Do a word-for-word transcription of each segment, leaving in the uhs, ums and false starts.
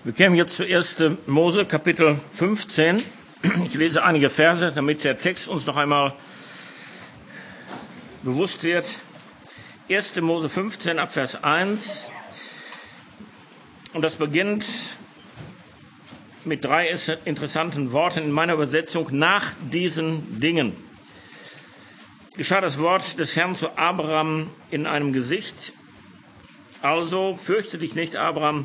Wir kämen jetzt zu ersten Mose, Kapitel fünfzehn. Ich lese einige Verse, damit der Text uns noch einmal bewusst wird. ersten Mose fünfzehn, ab Vers eins. Und das beginnt mit drei interessanten Worten in meiner Übersetzung: nach diesen Dingen. Geschah das Wort des Herrn zu Abraham in einem Gesicht. Also fürchte dich nicht, Abraham,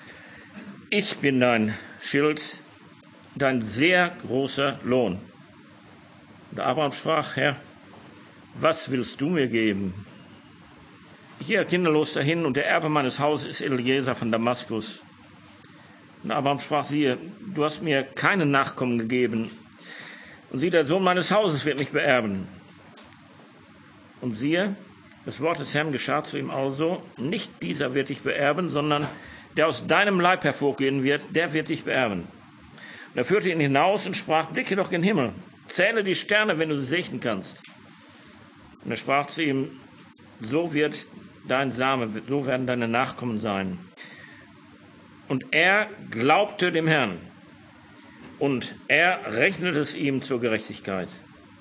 ich bin dein Schild, dein sehr großer Lohn. Und Abraham sprach: Herr, was willst du mir geben? Ich gehe kinderlos dahin, und der Erbe meines Hauses ist Eliezer von Damaskus. Und Abraham sprach: Siehe, du hast mir keinen Nachkommen gegeben, und sieh, der Sohn meines Hauses wird mich beerben. Und siehe, das Wort des Herrn geschah zu ihm also: Nicht dieser wird dich beerben, sondern der aus deinem Leib hervorgehen wird, der wird dich beerben. Und er führte ihn hinaus und sprach: Blicke doch gen Himmel, zähle die Sterne, wenn du sie sehen kannst. Und er sprach zu ihm: So wird dein Same, so werden deine Nachkommen sein. Und er glaubte dem Herrn, und er rechnete es ihm zur Gerechtigkeit.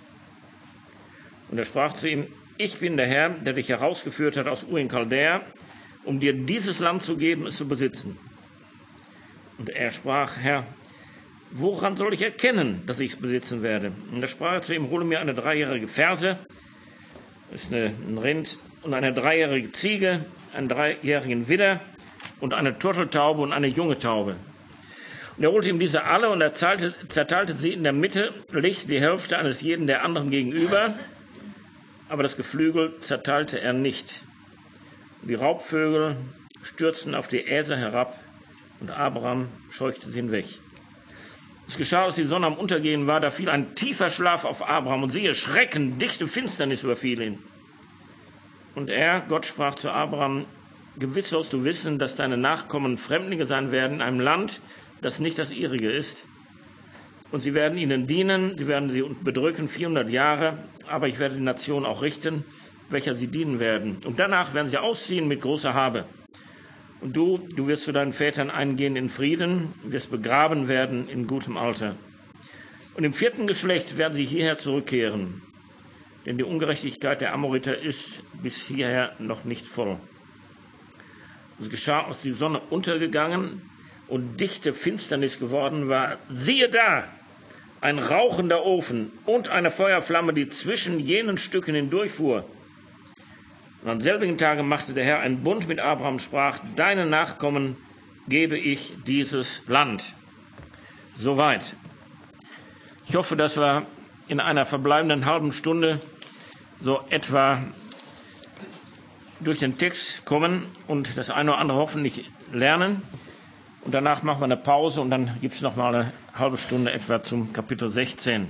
Und er sprach zu ihm: Ich bin der Herr, der dich herausgeführt hat aus Ur in Chaldäa, um dir dieses Land zu geben, es zu besitzen. Und er sprach: Herr, woran soll ich erkennen, dass ich es besitzen werde? Und er sprach zu ihm: Hole mir eine dreijährige Ferse, das ist eine, ein Rind, und eine dreijährige Ziege, einen dreijährigen Widder und eine Turteltaube und eine junge Taube. Und er holte ihm diese alle, und er zerteilte, zerteilte sie in der Mitte, legte die Hälfte eines jeden der anderen gegenüber, aber das Geflügel zerteilte er nicht. Die Raubvögel stürzten auf die Äser herab, und Abraham scheuchte sie hinweg. Es geschah, als die Sonne am Untergehen war, da fiel ein tiefer Schlaf auf Abraham, und siehe, Schrecken, dichte Finsternis überfiel ihn. Und er, Gott, sprach zu Abraham: Gewiss sollst du wissen, dass deine Nachkommen Fremdlinge sein werden in einem Land, das nicht das ihrige ist. Und sie werden ihnen dienen, sie werden sie bedrücken vierhundert Jahre, aber ich werde die Nation auch richten, welcher sie dienen werden. Und danach werden sie ausziehen mit großer Habe. Und du, du wirst zu deinen Vätern eingehen in Frieden, wirst begraben werden in gutem Alter. Und im vierten Geschlecht werden sie hierher zurückkehren, denn die Ungerechtigkeit der Amoriter ist bis hierher noch nicht voll. Es geschah, als die Sonne untergegangen und dichte Finsternis geworden war, siehe da, ein rauchender Ofen und eine Feuerflamme, die zwischen jenen Stücken hindurchfuhr. Und am selbigen Tage machte der Herr einen Bund mit Abraham und sprach: Deinen Nachkommen gebe ich dieses Land. Soweit. Ich hoffe, dass wir in einer verbleibenden halben Stunde so etwa durch den Text kommen und das eine oder andere hoffentlich lernen. Und danach machen wir eine Pause, und dann gibt es noch mal eine halbe Stunde etwa zum Kapitel sechzehn.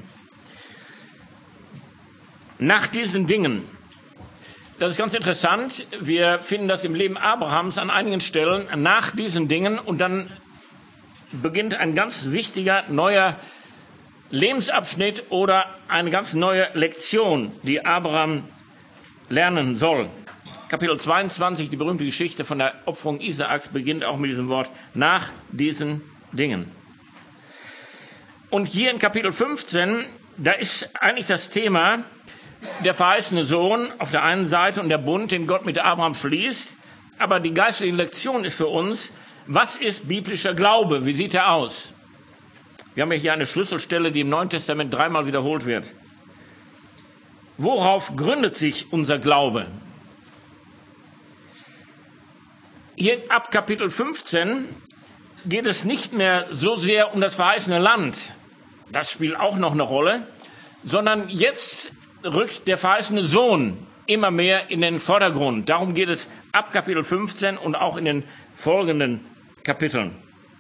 Nach diesen Dingen. Das ist ganz interessant. Wir finden das im Leben Abrahams an einigen Stellen nach diesen Dingen, und dann beginnt ein ganz wichtiger neuer Lebensabschnitt oder eine ganz neue Lektion, die Abraham lernen soll. Kapitel zweiundzwanzig, die berühmte Geschichte von der Opferung Isaaks, beginnt auch mit diesem Wort: nach diesen Dingen. Und hier in Kapitel fünfzehn, da ist eigentlich das Thema der verheißene Sohn auf der einen Seite und der Bund, den Gott mit Abraham schließt. Aber die geistliche Lektion ist für uns: Was ist biblischer Glaube? Wie sieht er aus? Wir haben ja hier eine Schlüsselstelle, die im Neuen Testament dreimal wiederholt wird. Worauf gründet sich unser Glaube? Hier ab Kapitel fünfzehn geht es nicht mehr so sehr um das verheißene Land. Das spielt auch noch eine Rolle. Sondern jetzt rückt der verheißene Sohn immer mehr in den Vordergrund. Darum geht es ab Kapitel fünfzehn und auch in den folgenden Kapiteln.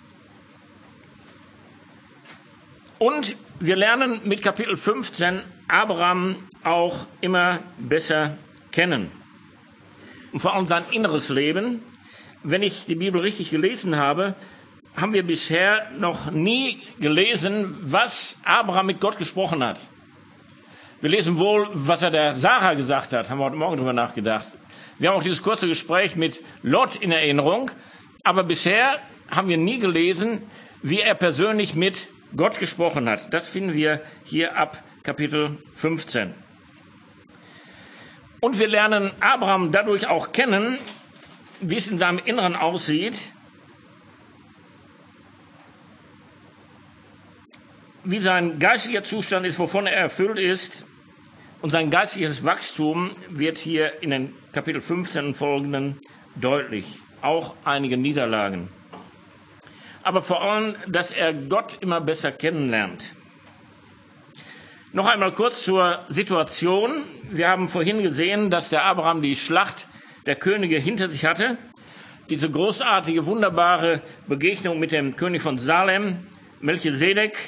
Und wir lernen mit Kapitel fünfzehn Abraham auch immer besser kennen. Und vor allem sein inneres Leben. Wenn ich die Bibel richtig gelesen habe, haben wir bisher noch nie gelesen, was Abraham mit Gott gesprochen hat. Wir lesen wohl, was er der Sarah gesagt hat, haben wir heute Morgen darüber nachgedacht. Wir haben auch dieses kurze Gespräch mit Lot in Erinnerung, aber bisher haben wir nie gelesen, wie er persönlich mit Gott gesprochen hat. Das finden wir hier ab Kapitel fünfzehn. Und wir lernen Abraham dadurch auch kennen, wie es in seinem Inneren aussieht, wie sein geistlicher Zustand ist, wovon er erfüllt ist. Und sein geistliches Wachstum wird hier in den Kapitel fünfzehn und folgenden deutlich. Auch einige Niederlagen. Aber vor allem, dass er Gott immer besser kennenlernt. Noch einmal kurz zur Situation. Wir haben vorhin gesehen, dass der Abraham die Schlacht der Könige hinter sich hatte. Diese großartige, wunderbare Begegnung mit dem König von Salem, Melchisedek.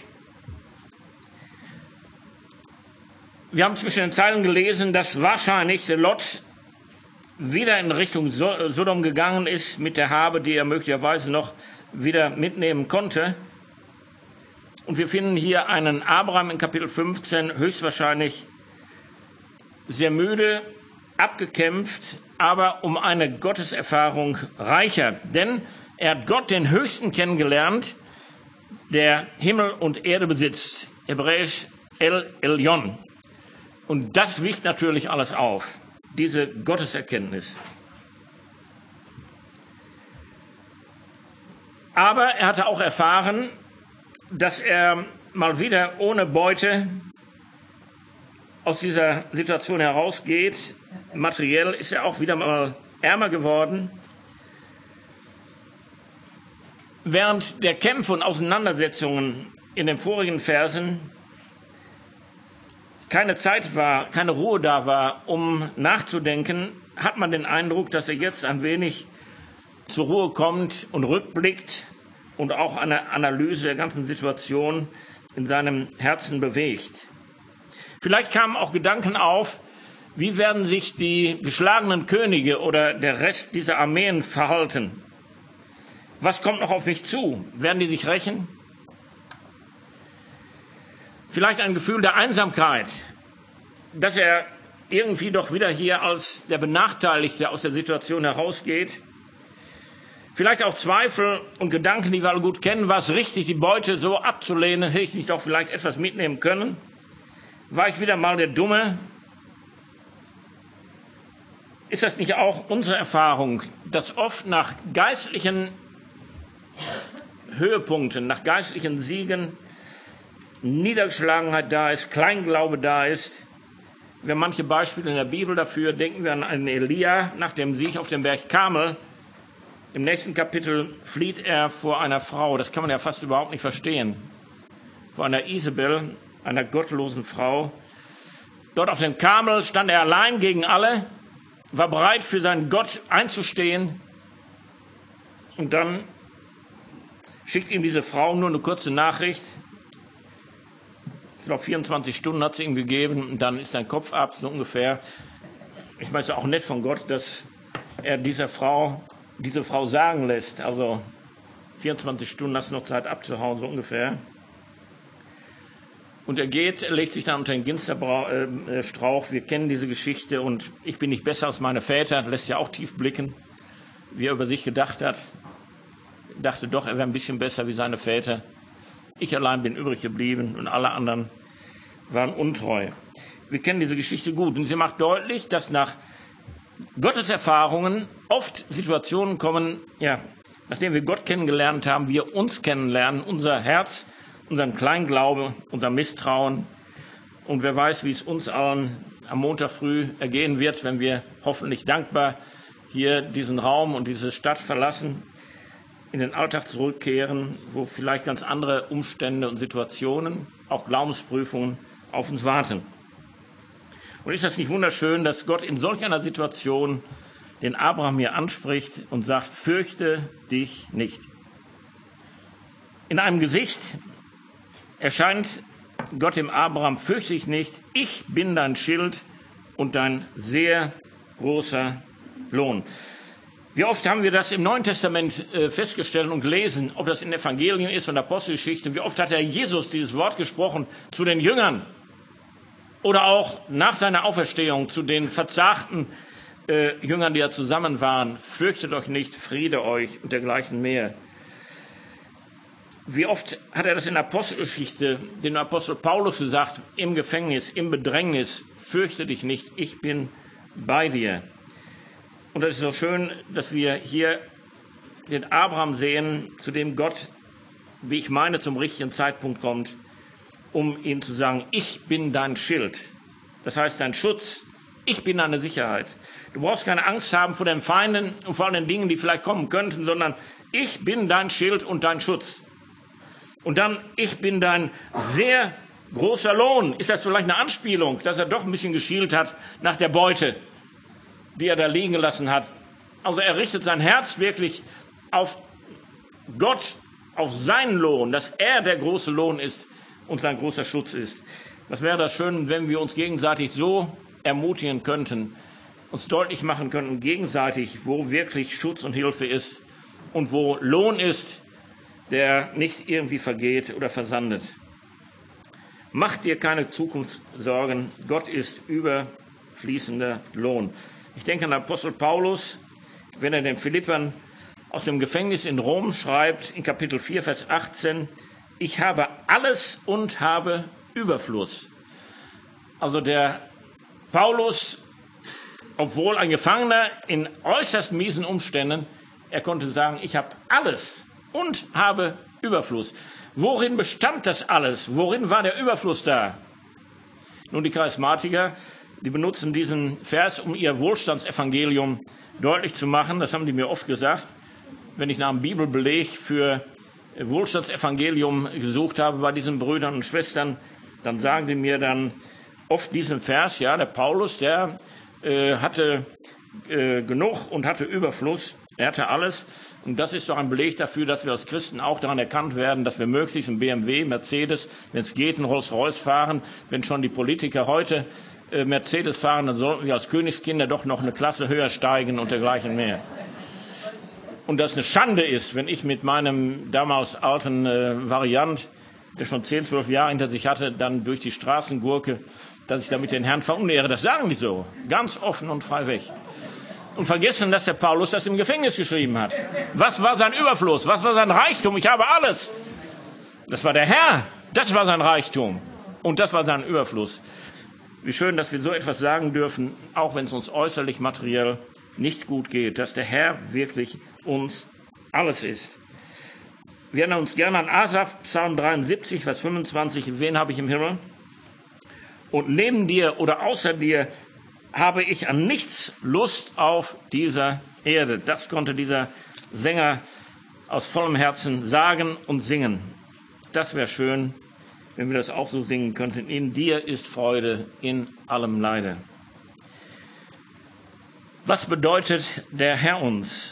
Wir haben zwischen den Zeilen gelesen, dass wahrscheinlich Lot wieder in Richtung Sodom gegangen ist mit der Habe, die er möglicherweise noch wieder mitnehmen konnte. Und wir finden hier einen Abraham in Kapitel fünfzehn höchstwahrscheinlich sehr müde, abgekämpft, aber um eine Gotteserfahrung reicher. Denn er hat Gott, den Höchsten, kennengelernt, der Himmel und Erde besitzt. Hebräisch El Elyon. Und das wiegt natürlich alles auf, diese Gotteserkenntnis. Aber er hatte auch erfahren, dass er mal wieder ohne Beute aus dieser Situation herausgeht. Materiell ist er auch wieder mal ärmer geworden. Während der Kämpfe und Auseinandersetzungen in den vorigen Versen keine Zeit war, keine Ruhe da war, um nachzudenken, hat man den Eindruck, dass er jetzt ein wenig zur Ruhe kommt und rückblickt und auch eine Analyse der ganzen Situation in seinem Herzen bewegt. Vielleicht kamen auch Gedanken auf, wie werden sich die geschlagenen Könige oder der Rest dieser Armeen verhalten? Was kommt noch auf mich zu? Werden die sich rächen? Vielleicht ein Gefühl der Einsamkeit, dass er irgendwie doch wieder hier als der Benachteiligte aus der Situation herausgeht. Vielleicht auch Zweifel und Gedanken, die wir alle gut kennen. War es richtig, die Beute so abzulehnen? Hätte ich nicht doch vielleicht etwas mitnehmen können? War ich wieder mal der Dumme? Ist das nicht auch unsere Erfahrung, dass oft nach geistlichen Höhepunkten, nach geistlichen Siegen Niedergeschlagenheit da ist, Kleinglaube da ist? Wir haben manche Beispiele in der Bibel dafür. Denken wir an einen Elia nach dem Sieg auf dem Berg Karmel. Im nächsten Kapitel flieht er vor einer Frau. Das kann man ja fast überhaupt nicht verstehen. Vor einer Isabel, einer gottlosen Frau. Dort auf dem Karmel stand er allein gegen alle, war bereit für seinen Gott einzustehen. Und dann schickt ihm diese Frau nur eine kurze Nachricht. Ich glaube, vierundzwanzig Stunden hat sie ihm gegeben und dann ist sein Kopf ab, so ungefähr. Ich meine, es ist auch nett von Gott, dass er dieser Frau, diese Frau sagen lässt. Also vierundzwanzig Stunden hast du noch Zeit abzuhauen, so ungefähr. Und er geht, er legt sich dann unter den Ginsterstrauch. Wir kennen diese Geschichte und ich bin nicht besser als meine Väter. Lässt ja auch tief blicken, wie er über sich gedacht hat. Dachte doch, er wäre ein bisschen besser wie seine Väter. Ich allein bin übrig geblieben und alle anderen waren untreu. Wir kennen diese Geschichte gut und sie macht deutlich, dass nach Gottes Erfahrungen oft Situationen kommen, ja, nachdem wir Gott kennengelernt haben, wir uns kennenlernen, unser Herz, unseren Kleinglaube, unser Misstrauen. Und wer weiß, wie es uns allen am Montag früh ergehen wird, wenn wir hoffentlich dankbar hier diesen Raum und diese Stadt verlassen, in den Alltag zurückkehren, wo vielleicht ganz andere Umstände und Situationen, auch Glaubensprüfungen auf uns warten. Und ist das nicht wunderschön, dass Gott in solch einer Situation den Abraham hier anspricht und sagt, fürchte dich nicht. In einem Gesicht erscheint Gott dem Abraham, fürchte dich nicht, ich bin dein Schild und dein sehr großer Lohn. Wie oft haben wir das im Neuen Testament äh, festgestellt und gelesen, ob das in Evangelien ist und Apostelgeschichte, wie oft hat der Jesus dieses Wort gesprochen zu den Jüngern oder auch nach seiner Auferstehung zu den verzagten äh, Jüngern, die ja zusammen waren, fürchtet euch nicht, Friede euch und dergleichen mehr. Wie oft hat er das in der Apostelgeschichte, dem Apostel Paulus gesagt, im Gefängnis, im Bedrängnis, fürchte dich nicht, ich bin bei dir. Und das ist so schön, dass wir hier den Abraham sehen, zu dem Gott, wie ich meine, zum richtigen Zeitpunkt kommt, um ihm zu sagen, ich bin dein Schild. Das heißt, dein Schutz, ich bin deine Sicherheit. Du brauchst keine Angst haben vor den Feinden und vor den Dingen, die vielleicht kommen könnten, sondern ich bin dein Schild und dein Schutz. Und dann, ich bin dein sehr großer Lohn. Ist das vielleicht eine Anspielung, dass er doch ein bisschen geschielt hat nach der Beute, die er da liegen gelassen hat? Also er richtet sein Herz wirklich auf Gott, auf seinen Lohn, dass er der große Lohn ist und sein großer Schutz ist. Was wäre das schön, wenn wir uns gegenseitig so ermutigen könnten, uns deutlich machen könnten, gegenseitig, wo wirklich Schutz und Hilfe ist und wo Lohn ist, der nicht irgendwie vergeht oder versandet. Mach dir keine Zukunftssorgen, Gott ist überfließender Lohn. Ich denke an den Apostel Paulus, wenn er den Philippern aus dem Gefängnis in Rom schreibt, in Kapitel vier, Vers achtzehn, ich habe alles und habe Überfluss. Also der Paulus, obwohl ein Gefangener in äußerst miesen Umständen, er konnte sagen, ich habe alles und habe Überfluss. Worin bestand das alles? Worin war der Überfluss da? Nun, die Charismatiker, die benutzen diesen Vers, um ihr Wohlstandsevangelium deutlich zu machen. Das haben die mir oft gesagt. Wenn ich nach einem Bibelbeleg für Wohlstandsevangelium gesucht habe bei diesen Brüdern und Schwestern, dann sagen die mir dann oft diesen Vers, ja, der Paulus, der äh, hatte äh, genug und hatte Überfluss, er hatte alles. Und das ist doch ein Beleg dafür, dass wir als Christen auch daran erkannt werden, dass wir möglichst einen B M W, Mercedes, wenn es geht, einen Rolls-Royce fahren. Wenn schon die Politiker heute äh, Mercedes fahren, dann sollten wir als Königskinder doch noch eine Klasse höher steigen und dergleichen mehr. Und dass es eine Schande ist, wenn ich mit meinem damals alten äh, Variant, der schon zehn, zwölf Jahre hinter sich hatte, dann durch die Straßen gurke, dass ich damit den Herrn verunehre. Das sagen die so, ganz offen und frei weg. Und vergessen, dass der Paulus das im Gefängnis geschrieben hat. Was war sein Überfluss? Was war sein Reichtum? Ich habe alles. Das war der Herr. Das war sein Reichtum. Und das war sein Überfluss. Wie schön, dass wir so etwas sagen dürfen, auch wenn es uns äußerlich materiell nicht gut geht, dass der Herr wirklich uns alles ist. Wir erinnern uns gerne an Asaf, Psalm dreiundsiebzig, Vers fünfundzwanzig. Wen habe ich im Himmel? Und neben dir oder außer dir habe ich an nichts Lust auf dieser Erde. Das konnte dieser Sänger aus vollem Herzen sagen und singen. Das wäre schön, wenn wir das auch so singen könnten. In dir ist Freude in allem Leide. Was bedeutet der Herr uns?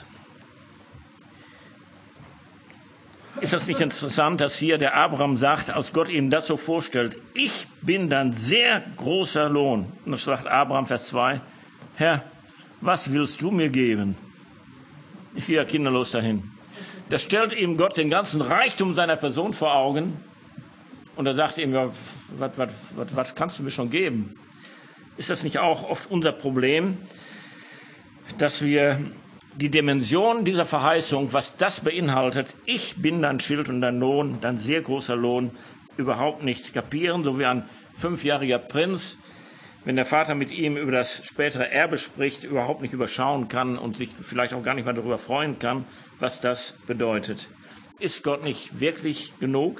Ist das nicht interessant, dass hier der Abraham sagt, als Gott ihm das so vorstellt, ich bin dein sehr großer Lohn. Und das sagt Abraham, Vers zwei, Herr, was willst du mir geben? Ich gehe ja kinderlos dahin. Das stellt ihm Gott den ganzen Reichtum seiner Person vor Augen. Und er sagt ihm, ja, was, was, was, was kannst du mir schon geben? Ist das nicht auch oft unser Problem, dass wir die Dimension dieser Verheißung, was das beinhaltet, ich bin dein Schild und dein Lohn, dein sehr großer Lohn, überhaupt nicht kapieren, so wie ein fünfjähriger Prinz, wenn der Vater mit ihm über das spätere Erbe spricht, überhaupt nicht überschauen kann und sich vielleicht auch gar nicht mehr darüber freuen kann, was das bedeutet. Ist Gott nicht wirklich genug?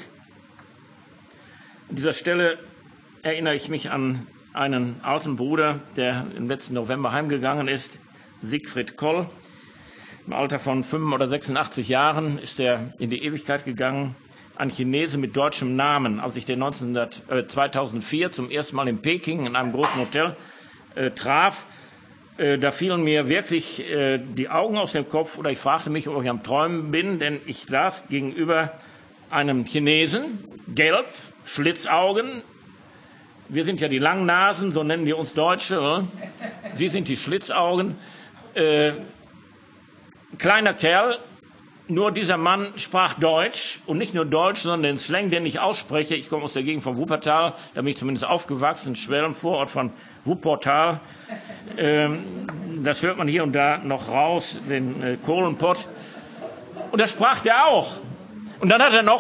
An dieser Stelle erinnere ich mich an einen alten Bruder, der im letzten November heimgegangen ist, Siegfried Koll. Im Alter von fünfundachtzig oder sechsundachtzig Jahren ist er in die Ewigkeit gegangen. Ein Chinese mit deutschem Namen. Als ich den neunzehnhundert, äh, zweitausendvier zum ersten Mal in Peking in einem großen Hotel äh, traf, äh, da fielen mir wirklich äh, die Augen aus dem Kopf oder ich fragte mich, ob ich am Träumen bin, denn ich saß gegenüber einem Chinesen, gelb, Schlitzaugen. Wir sind ja die Langnasen, so nennen wir uns Deutsche. Oder? Sie sind die Schlitzaugen. Äh, Kleiner Kerl, nur dieser Mann sprach Deutsch und nicht nur Deutsch, sondern den Slang, den ich ausspreche. Ich komme aus der Gegend von Wuppertal, da bin ich zumindest aufgewachsen, Schwelm, Vorort von Wuppertal. Ähm, das hört man hier und da noch raus, den äh, Kohlenpott. Und das sprach der auch. Und dann hat er noch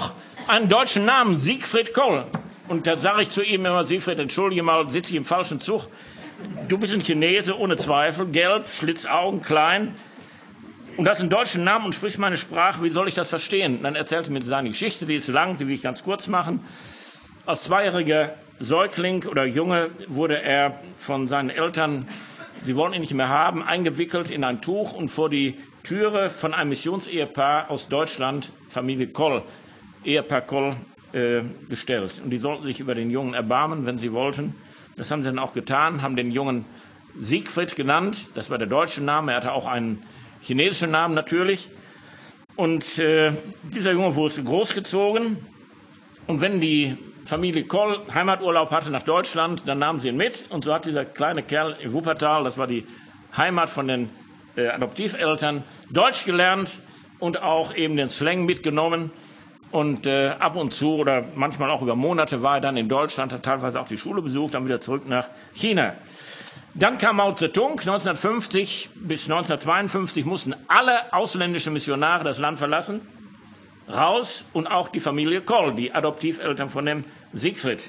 einen deutschen Namen, Siegfried Koll. Und da sage ich zu ihm immer, Siegfried, entschuldige mal, sitze ich im falschen Zug. Du bist ein Chinese, ohne Zweifel, gelb, Schlitzaugen, klein. Und das ist ein deutscher Name und sprichst meine Sprache, wie soll ich das verstehen? Und dann erzählte mir seine Geschichte, die ist lang, die will ich ganz kurz machen. Als zweijähriger Säugling oder Junge wurde er von seinen Eltern, sie wollten ihn nicht mehr haben, eingewickelt in ein Tuch und vor die Türe von einem Missionsehepaar aus Deutschland, Familie Koll, Ehepaar Koll, äh, gestellt. Und die sollten sich über den Jungen erbarmen, wenn sie wollten. Das haben sie dann auch getan, haben den Jungen Siegfried genannt. Das war der deutsche Name. Er hatte auch einen chinesischen Namen natürlich. Und äh, dieser Junge wurde großgezogen. Und wenn die Familie Koll Heimaturlaub hatte nach Deutschland, dann nahmen sie ihn mit. Und so hat dieser kleine Kerl in Wuppertal, das war die Heimat von den äh, Adoptiveltern, Deutsch gelernt und auch eben den Slang mitgenommen. Und äh, ab und zu oder manchmal auch über Monate war er dann in Deutschland, hat teilweise auch die Schule besucht, dann wieder zurück nach China. Dann kam Mao Zedong. neunzehnhundertfünfzig bis neunzehnhundertzweiundfünfzig mussten alle ausländischen Missionare das Land verlassen. Raus und auch die Familie Koll, die Adoptiveltern von dem Siegfried.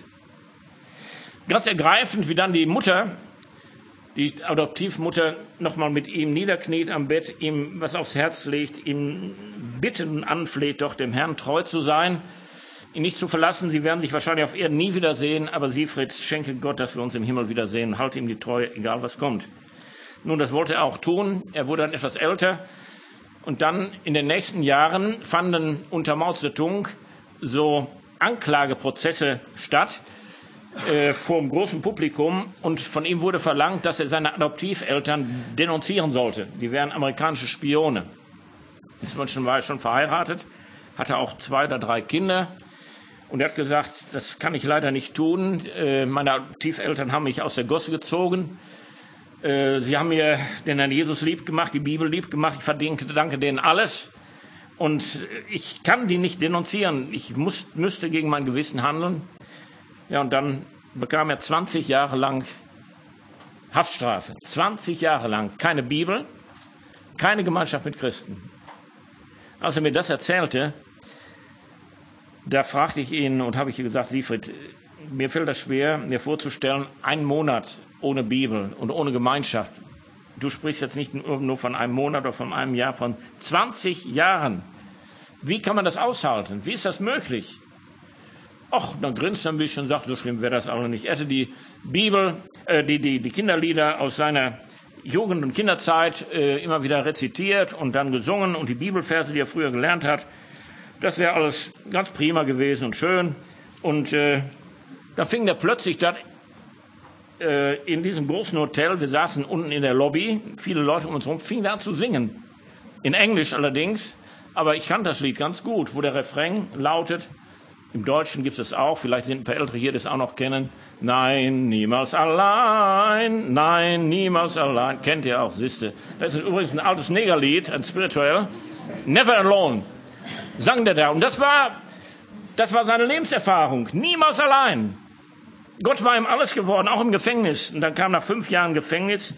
Ganz ergreifend, wie dann die Mutter, die Adoptivmutter, nochmal mit ihm niederkniet am Bett, ihm was aufs Herz legt, ihm bittet und anfleht, doch dem Herrn treu zu sein, ihn nicht zu verlassen. Sie werden sich wahrscheinlich auf Erden nie wiedersehen, aber Siegfried, schenke Gott, dass wir uns im Himmel wiedersehen. Halte ihm die Treue, egal was kommt. Nun, das wollte er auch tun. Er wurde dann etwas älter. Und dann in den nächsten Jahren fanden unter Mao Zedong so Anklageprozesse statt äh, vor einem großen Publikum. Und von ihm wurde verlangt, dass er seine Adoptiveltern denunzieren sollte. Die wären amerikanische Spione. Inzwischen war er schon verheiratet, hatte auch zwei oder drei Kinder. Und er hat gesagt, das kann ich leider nicht tun. Äh, meine Adoptiveltern haben mich aus der Gosse gezogen. Sie haben mir den Herrn Jesus lieb gemacht, die Bibel lieb gemacht. Ich verdanke denen alles. Und ich kann die nicht denunzieren. Ich muss, müsste gegen mein Gewissen handeln. Ja, und dann bekam er zwanzig Jahre lang Haftstrafe. zwanzig Jahre lang. Keine Bibel, keine Gemeinschaft mit Christen. Als er mir das erzählte, da fragte ich ihn und habe ich gesagt, Siegfried, mir fällt das schwer, mir vorzustellen, einen Monat ohne Bibel und ohne Gemeinschaft. Du sprichst jetzt nicht nur von einem Monat oder von einem Jahr, von zwanzig Jahren. Wie kann man das aushalten? Wie ist das möglich? Ach, dann grinst er ein bisschen und sagt, so schlimm wäre das auch nicht. Er hatte die Bibel, äh, die, die, die Kinderlieder aus seiner Jugend- und Kinderzeit äh, immer wieder rezitiert und dann gesungen und die Bibelverse, die er früher gelernt hat. Das wäre alles ganz prima gewesen und schön. Und äh, da fing der plötzlich dann äh, in diesem großen Hotel, wir saßen unten in der Lobby, viele Leute um uns herum, fing da an zu singen. In Englisch allerdings, aber ich kannte das Lied ganz gut, wo der Refrain lautet, im Deutschen gibt es auch, vielleicht sind ein paar Ältere hier, die das auch noch kennen, nein, niemals allein, nein, niemals allein, kennt ihr auch, siehste. Das ist übrigens ein altes Negerlied, ein spirituell, never alone, sang der da. Und das war, das war seine Lebenserfahrung, niemals allein. Gott war ihm alles geworden, auch im Gefängnis. Und dann kam nach fünf Jahren Gefängnis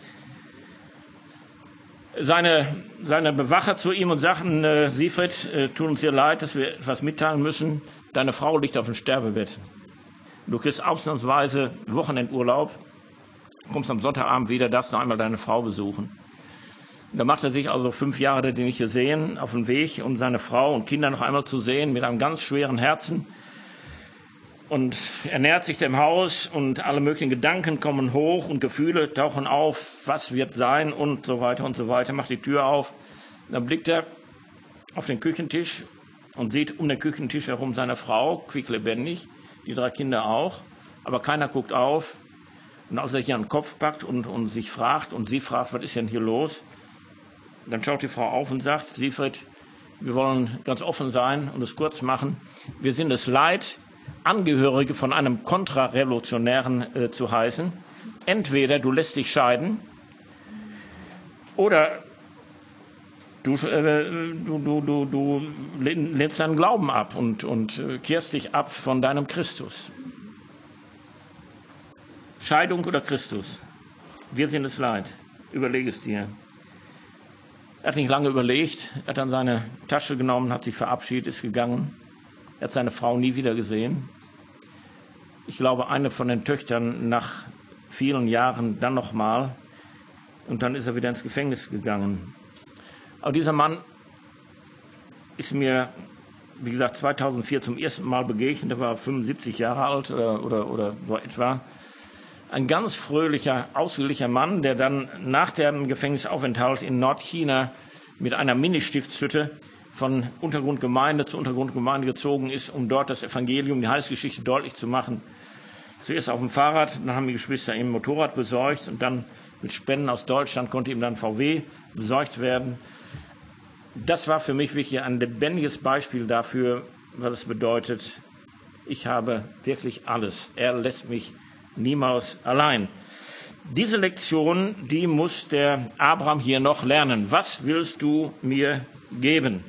seine, seine Bewacher zu ihm und sagten, äh, Siegfried, äh, tut uns sehr leid, dass wir etwas mitteilen müssen. Deine Frau liegt auf dem Sterbebett. Du kriegst ausnahmsweise Wochenendurlaub, kommst am Sonntagabend wieder, darfst noch einmal deine Frau besuchen. Und da macht er sich also fünf Jahre, die nicht gesehen, auf den Weg, um seine Frau und Kinder noch einmal zu sehen, mit einem ganz schweren Herzen. Und er nähert sich dem Haus und alle möglichen Gedanken kommen hoch und Gefühle tauchen auf, was wird sein und so weiter und so weiter. Macht die Tür auf, dann blickt er auf den Küchentisch und sieht um den Küchentisch herum seine Frau, quicklebendig, die drei Kinder auch, aber keiner guckt auf. Und als er sich an den Kopf packt und, und sich fragt und sie fragt, was ist denn hier los, dann schaut die Frau auf und sagt, Siegfried, wir wollen ganz offen sein und es kurz machen. Wir sind es leid, Angehörige von einem Kontrarevolutionären äh, zu heißen. Entweder du lässt dich scheiden oder du, äh, du, du, du, du lehnst deinen Glauben ab und, und äh, kehrst dich ab von deinem Christus. Scheidung oder Christus? Wir sind es leid. Überlege es dir. Er hat nicht lange überlegt. Er hat dann seine Tasche genommen, hat sich verabschiedet, ist gegangen. Er hat seine Frau nie wieder gesehen. Ich glaube, eine von den Töchtern nach vielen Jahren dann nochmal. Und dann ist er wieder ins Gefängnis gegangen. Aber dieser Mann ist mir, wie gesagt, zweitausendvier zum ersten Mal begegnet. Er war fünfundsiebzig Jahre alt oder, oder, oder so etwa. Ein ganz fröhlicher, ausgeglichener Mann, der dann nach dem Gefängnisaufenthalt in Nordchina mit einer Ministiftshütte von Untergrundgemeinde zu Untergrundgemeinde gezogen ist, um dort das Evangelium, die Heilsgeschichte deutlich zu machen. Zuerst auf dem Fahrrad, dann haben die Geschwister ihm ein Motorrad besorgt und dann mit Spenden aus Deutschland konnte ihm dann V W besorgt werden. Das war für mich wirklich ein lebendiges Beispiel dafür, was es bedeutet, ich habe wirklich alles. Er lässt mich niemals allein. Diese Lektion, die muss der Abraham hier noch lernen. Was willst du mir geben?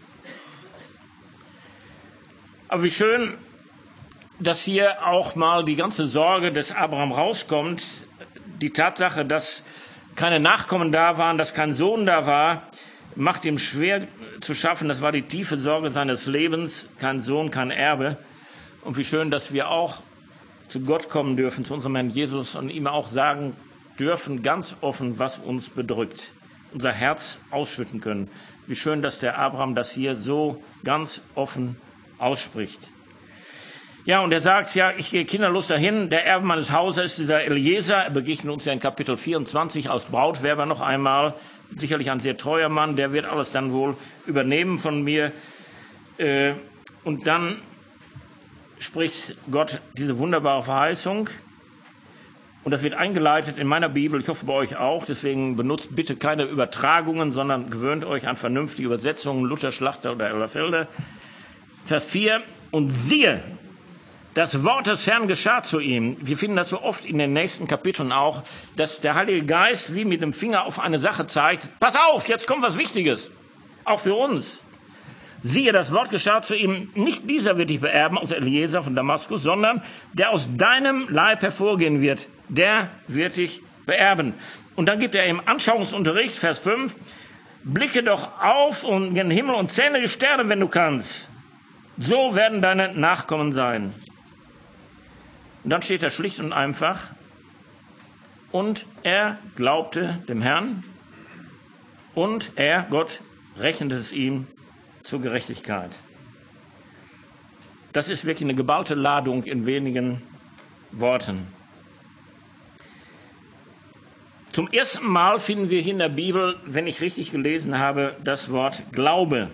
Aber wie schön, dass hier auch mal die ganze Sorge des Abraham rauskommt. Die Tatsache, dass keine Nachkommen da waren, dass kein Sohn da war, macht ihm schwer zu schaffen. Das war die tiefe Sorge seines Lebens. Kein Sohn, kein Erbe. Und wie schön, dass wir auch zu Gott kommen dürfen, zu unserem Herrn Jesus und ihm auch sagen dürfen, ganz offen, was uns bedrückt. Unser Herz ausschütten können. Wie schön, dass der Abraham das hier so ganz offen ausspricht. Ja, und er sagt, ja, ich gehe kinderlos dahin. Der Erbe meines Hauses ist dieser Eliezer. Er begegnet uns ja in Kapitel vierundzwanzig als Brautwerber noch einmal. Sicherlich ein sehr treuer Mann. Der wird alles dann wohl übernehmen von mir. Und dann spricht Gott diese wunderbare Verheißung. Und das wird eingeleitet in meiner Bibel. Ich hoffe bei euch auch. Deswegen benutzt bitte keine Übertragungen, sondern gewöhnt euch an vernünftige Übersetzungen. Luther, Schlachter oder Elberfelder. Vers vier. Und siehe, das Wort des Herrn geschah zu ihm. Wir finden das so oft in den nächsten Kapiteln auch, dass der Heilige Geist wie mit dem Finger auf eine Sache zeigt. Pass auf, jetzt kommt was Wichtiges. Auch für uns. Siehe, das Wort geschah zu ihm. Nicht dieser wird dich beerben aus Eliezer von Damaskus, sondern der aus deinem Leib hervorgehen wird. Der wird dich beerben. Und dann gibt er ihm Anschauungsunterricht, Vers fünf. Blicke doch auf und gen Himmel und zähle die Sterne, wenn du kannst. So werden deine Nachkommen sein. Und dann steht da schlicht und einfach, und er glaubte dem Herrn, und er, Gott, rechnete es ihm zur Gerechtigkeit. Das ist wirklich eine geballte Ladung in wenigen Worten. Zum ersten Mal finden wir hier in der Bibel, wenn ich richtig gelesen habe, das Wort Glaube.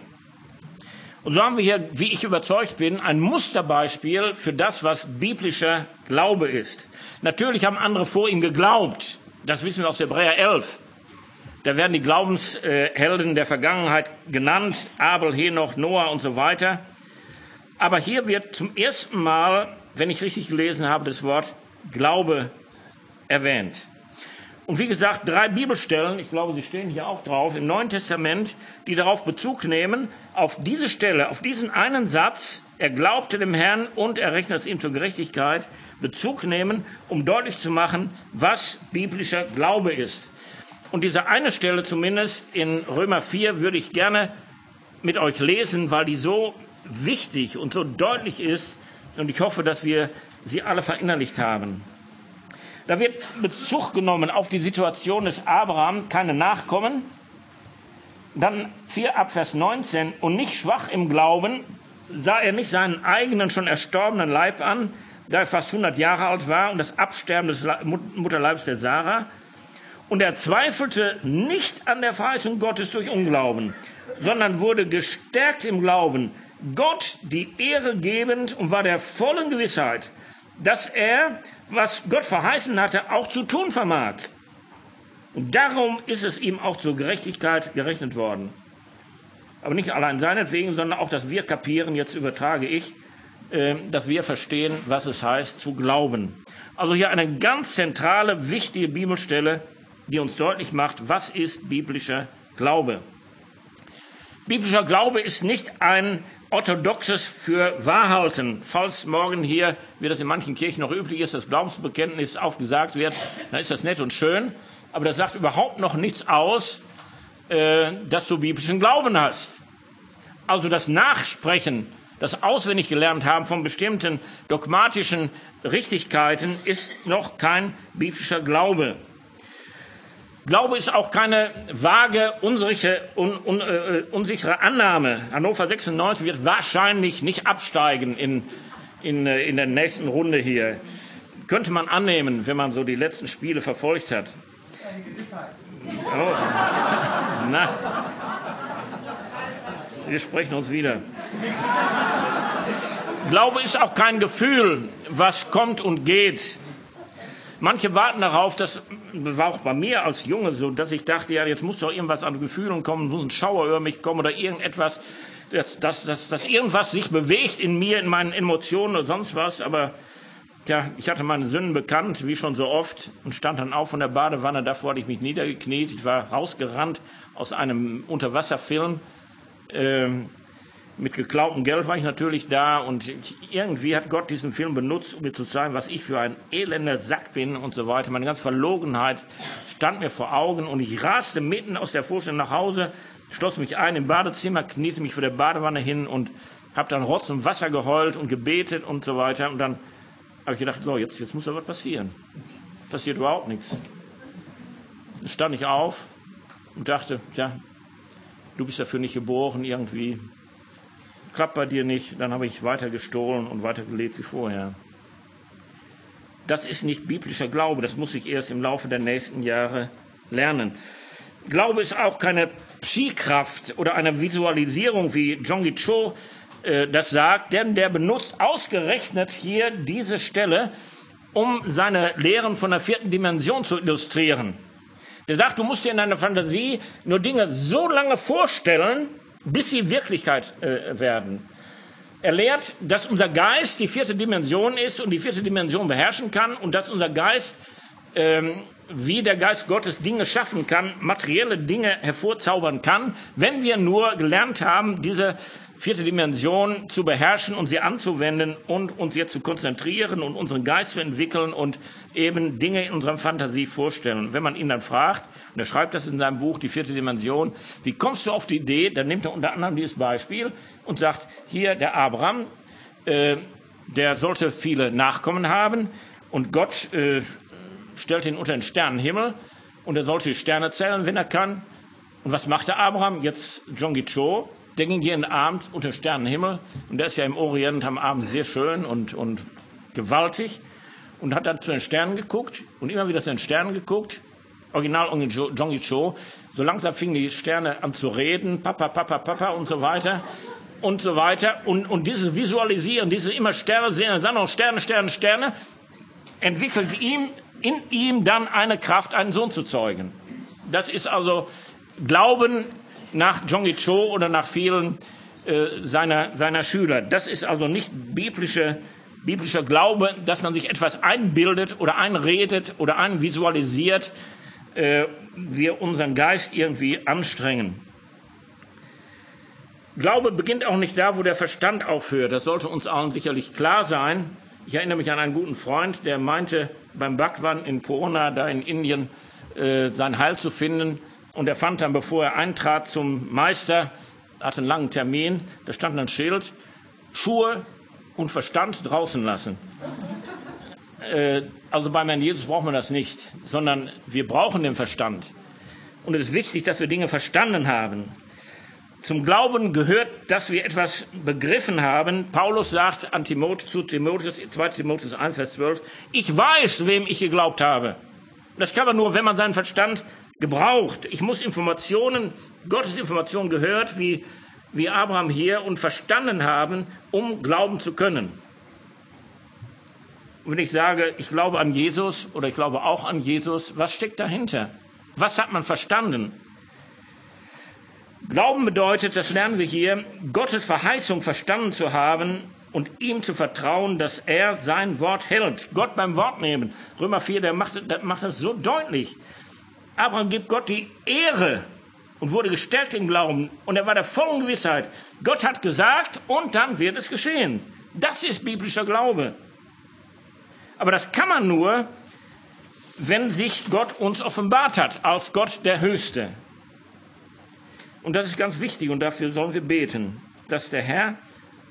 Und so haben wir hier, wie ich überzeugt bin, ein Musterbeispiel für das, was biblischer Glaube ist. Natürlich haben andere vor ihm geglaubt. Das wissen wir aus Hebräer elf. Da werden die Glaubenshelden der Vergangenheit genannt. Abel, Henoch, Noah und so weiter. Aber hier wird zum ersten Mal, wenn ich richtig gelesen habe, das Wort Glaube erwähnt. Und wie gesagt, drei Bibelstellen, ich glaube, sie stehen hier auch drauf, im Neuen Testament, die darauf Bezug nehmen, auf diese Stelle, auf diesen einen Satz, er glaubte dem Herrn und er rechnet es ihm zur Gerechtigkeit, Bezug nehmen, um deutlich zu machen, was biblischer Glaube ist. Und diese eine Stelle zumindest in Römer vier würde ich gerne mit euch lesen, weil die so wichtig und so deutlich ist und ich hoffe, dass wir sie alle verinnerlicht haben. Da wird Bezug genommen auf die Situation des Abraham, keine Nachkommen. Dann vier ab Vers neunzehn. Und nicht schwach im Glauben sah er nicht seinen eigenen schon erstorbenen Leib an, da er fast hundert Jahre alt war und das Absterben des Mutterleibs der Sarah. Und er zweifelte nicht an der Verheißung Gottes durch Unglauben, sondern wurde gestärkt im Glauben, Gott die Ehre gebend und war der vollen Gewissheit, dass er, was Gott verheißen hatte, auch zu tun vermag. Und darum ist es ihm auch zur Gerechtigkeit gerechnet worden. Aber nicht allein seinetwegen, sondern auch, dass wir kapieren, jetzt übertrage ich, äh, dass wir verstehen, was es heißt, zu glauben. Also hier eine ganz zentrale, wichtige Bibelstelle, die uns deutlich macht, was ist biblischer Glaube. Biblischer Glaube ist nicht ein orthodoxes für Wahrhalten. Falls morgen hier, wie das in manchen Kirchen noch üblich ist, das Glaubensbekenntnis aufgesagt wird, dann ist das nett und schön. Aber das sagt überhaupt noch nichts aus, äh, dass du biblischen Glauben hast. Also das Nachsprechen Das auswendig gelernt haben von bestimmten dogmatischen Richtigkeiten ist noch kein biblischer Glaube. Glaube ist auch keine vage, unsichere, un, un, uh, unsichere Annahme. Hannover sechsundneunzig wird wahrscheinlich nicht absteigen in, in, in der nächsten Runde hier. Könnte man annehmen, wenn man so die letzten Spiele verfolgt hat. Eine Gewissheit. Oh. Na, wir sprechen uns wieder. Glaube ist auch kein Gefühl, was kommt und geht. Manche warten darauf, das war auch bei mir als Junge so, dass ich dachte, ja, jetzt muss doch irgendwas an Gefühlen kommen, muss ein Schauer über mich kommen oder irgendetwas, dass, dass, dass, dass irgendwas sich bewegt in mir, in meinen Emotionen oder sonst was. Aber tja, ich hatte meine Sünden bekannt, wie schon so oft, und stand dann auf von der Badewanne. Davor hatte ich mich niedergekniet. Ich war rausgerannt aus einem Unterwasserfilm. Ähm, Mit geklautem Geld war ich natürlich da und ich, irgendwie hat Gott diesen Film benutzt, um mir zu zeigen, was ich für ein elender Sack bin und so weiter. Meine ganze Verlogenheit stand mir vor Augen und ich raste mitten aus der Vorstellung nach Hause, schloss mich ein im Badezimmer, kniete mich vor der Badewanne hin und habe dann Rotz und Wasser geheult und gebetet und so weiter. Und dann habe ich gedacht, so, jetzt, jetzt muss da was passieren. Passiert überhaupt nichts. Dann stand ich auf und dachte, ja, du bist dafür nicht geboren irgendwie. Klappt bei dir nicht, dann habe ich weiter gestohlen und weiter gelebt wie vorher. Das ist nicht biblischer Glaube, das muss ich erst im Laufe der nächsten Jahre lernen. Glaube ist auch keine Psykraft oder eine Visualisierung, wie Jonggi Cho äh, das sagt, denn der benutzt ausgerechnet hier diese Stelle, um seine Lehren von der vierten Dimension zu illustrieren. Der sagt, du musst dir in deiner Fantasie nur Dinge so lange vorstellen, bis sie Wirklichkeit äh, werden. Er lehrt, dass unser Geist die vierte Dimension ist und die vierte Dimension beherrschen kann und dass unser Geist, ähm, wie der Geist Gottes Dinge schaffen kann, materielle Dinge hervorzaubern kann, wenn wir nur gelernt haben, diese vierte Dimension zu beherrschen und sie anzuwenden und uns jetzt zu konzentrieren und unseren Geist zu entwickeln und eben Dinge in unserer Fantasie vorstellen. Wenn man ihn dann fragt, und er schreibt das in seinem Buch, die vierte Dimension, wie kommst du auf die Idee, dann nimmt er unter anderem dieses Beispiel und sagt, hier der Abraham, äh, der sollte viele Nachkommen haben und Gott äh, stellt ihn unter den Sternenhimmel und er sollte die Sterne zählen, wenn er kann. Und was machte Abraham? Jetzt Jonggi Cho, der ging jeden Abend unter den Sternenhimmel und der ist ja im Orient am Abend sehr schön und, und gewaltig und hat dann zu den Sternen geguckt und immer wieder zu den Sternen geguckt. Original Jonggi Cho. So langsam fingen die Sterne an zu reden, Papa, Papa, Papa und so weiter und so weiter. Und, und dieses Visualisieren, diese immer Sterne sehen, dann noch Sterne, Sterne, Sterne, entwickelt ihm, in ihm dann eine Kraft, einen Sohn zu zeugen. Das ist also Glauben nach Jonggi Cho oder nach vielen äh, seiner, seiner Schüler. Das ist also nicht biblische, biblischer Glaube, dass man sich etwas einbildet oder einredet oder einvisualisiert, äh, wir unseren Geist irgendwie anstrengen. Glaube beginnt auch nicht da, wo der Verstand aufhört. Das sollte uns allen sicherlich klar sein. Ich erinnere mich an einen guten Freund, der meinte, beim Bhagwan in Purna, da in Indien, äh, sein Heil zu finden. Und er fand dann, bevor er eintrat zum Meister, hatte einen langen Termin, da stand ein Schild, Schuhe und Verstand draußen lassen. Äh, also beim Herrn Jesus braucht man das nicht, sondern wir brauchen den Verstand. Und es ist wichtig, dass wir Dinge verstanden haben. Zum Glauben gehört, dass wir etwas begriffen haben. Paulus sagt an Timotheus, zu Timotheus, zweiter Timotheus eins, Vers zwölf, ich weiß, wem ich geglaubt habe. Das kann man nur, wenn man seinen Verstand gebraucht. Ich muss Informationen, Gottes Informationen gehört, wie, wie Abraham hier, und verstanden haben, um glauben zu können. Und wenn ich sage, ich glaube an Jesus oder ich glaube auch an Jesus, was steckt dahinter? Was hat man verstanden? Glauben bedeutet, das lernen wir hier, Gottes Verheißung verstanden zu haben und ihm zu vertrauen, dass er sein Wort hält. Gott beim Wort nehmen. Römer vier, der macht, der macht das so deutlich. Abraham gibt Gott die Ehre und wurde gestärkt im Glauben. Und er war der vollen Gewissheit, Gott hat gesagt und dann wird es geschehen. Das ist biblischer Glaube. Aber das kann man nur, wenn sich Gott uns offenbart hat, als Gott der Höchste. Und das ist ganz wichtig und dafür sollen wir beten, dass der Herr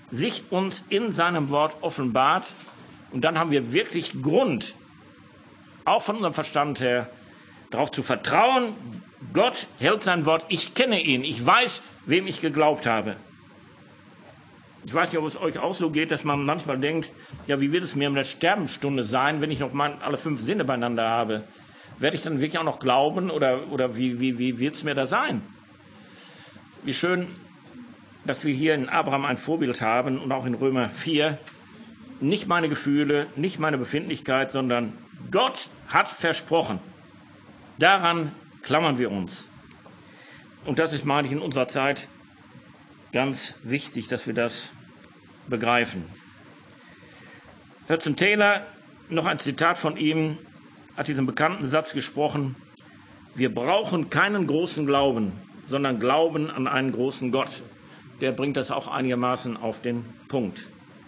sich uns in seinem Wort offenbart. Und dann haben wir wirklich Grund, auch von unserem Verstand her, darauf zu vertrauen, Gott hält sein Wort, ich kenne ihn, ich weiß, wem ich geglaubt habe. Ich weiß nicht, ob es euch auch so geht, dass man manchmal denkt, ja, wie wird es mir in der Sterbenstunde sein, wenn ich noch mal alle fünf Sinne beieinander habe? Werde ich dann wirklich auch noch glauben oder, oder wie, wie, wie wird es mir da sein? Wie schön, dass wir hier in Abraham ein Vorbild haben und auch in Römer vier. Nicht meine Gefühle, nicht meine Befindlichkeit, sondern Gott hat versprochen. Daran klammern wir uns. Und das ist, meine ich, in unserer Zeit ganz wichtig, dass wir das begreifen. Hudson Taylor, noch ein Zitat von ihm, hat diesen bekannten Satz gesprochen: Wir brauchen keinen großen Glauben, sondern Glauben an einen großen Gott. Der bringt das auch einigermaßen auf den Punkt.